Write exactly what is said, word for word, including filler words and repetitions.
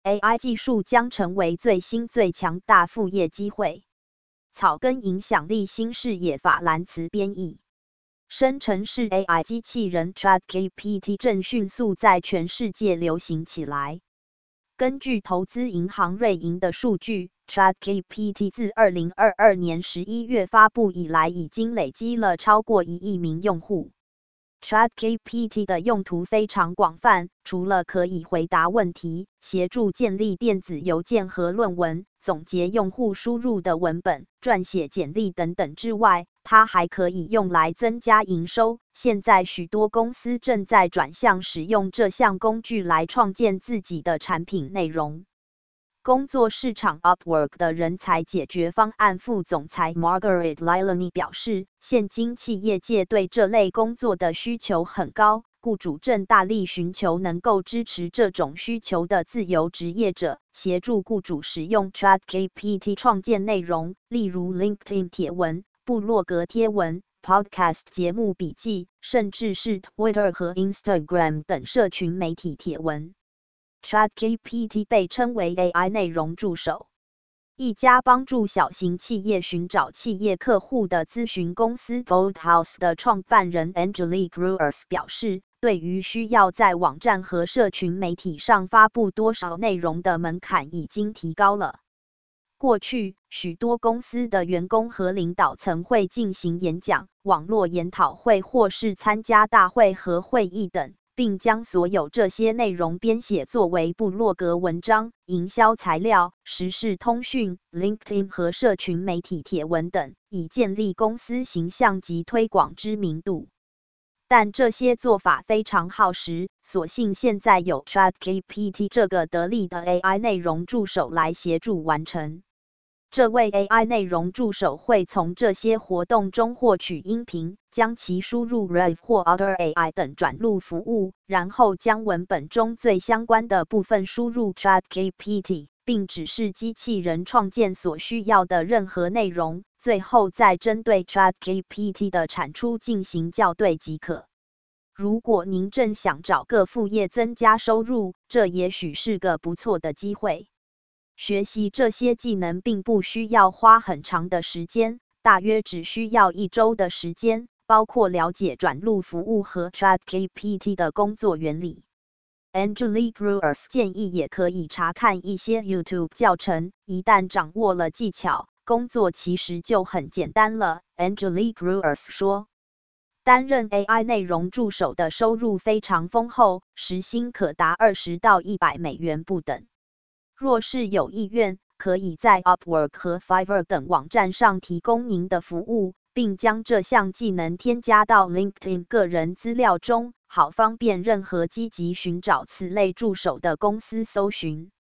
A I 技术将成为最新最强大副业机会。草根影响力新视野法兰茨编译。生成式 A I 机器人 ChatGPT 正迅速在全世界流行起来。根据投资银行瑞银的数据， ChatGPT 自二零二二年十一月发布以来，已经累积了超过一亿名用户。ChatGPT 的用途非常广泛，除了可以回答问题、协助建立电子邮件和论文、总结用户输入的文本、撰写简历等等之外，它还可以用来增加营收。现在许多公司正在转向使用这项工具来创建自己的产品内容。工作市场 Upwork 的人才解决方案副总裁 Margaret Lilani 表示，现今企业界对这类工作的需求很高，雇主正大力寻求能够支持这种需求的自由职业者，协助雇主使用 ChatGPT 创建内容，例如 LinkedIn 帖文、部落格贴文、Podcast 节目笔记，甚至是 Twitter 和 Instagram 等社群媒体帖文。ChatGPT 被称为 A I 内容助手。一家帮助小型企业寻找企业客户的咨询公司 Boldhouse 的创办人 Angelique Ruers 表示，对于需要在网站和社群媒体上发布多少内容的门槛已经提高了。过去，许多公司的员工和领导曾会进行演讲、网络研讨会或是参加大会和会议等，并将所有这些内容编写作为部落格文章、营销材料、时事通讯、LinkedIn 和社群媒体帖文等，以建立公司形象及推广知名度。但这些做法非常耗时，所幸现在有 ChatGPT 这个得力的 A I 内容助手来协助完成。这位 A I 内容助手会从这些活动中获取音频，将其输入 Rave 或 Otter A I 等转录服务，然后将文本中最相关的部分输入 ChatGPT， 并指示机器人创建所需要的任何内容，最后再针对 ChatGPT 的产出进行校对即可。如果您正想找个副业增加收入，这也许是个不错的机会。学习这些技能并不需要花很长的时间，大约只需要一周的时间，包括了解转录服务和 ChatGPT 的工作原理。Angelique Ruers 建议也可以查看一些 YouTube 教程，一旦掌握了技巧，工作其实就很简单了。Angelique Ruers 说，担任 A I 内容助手的收入非常丰厚，时薪可达二十到一百美元不等。若是有意愿，可以在 Upwork 和 Fiverr 等网站上提供您的服务，并将这项技能添加到 LinkedIn 个人资料中，好方便任何积极寻找此类助手的公司搜寻。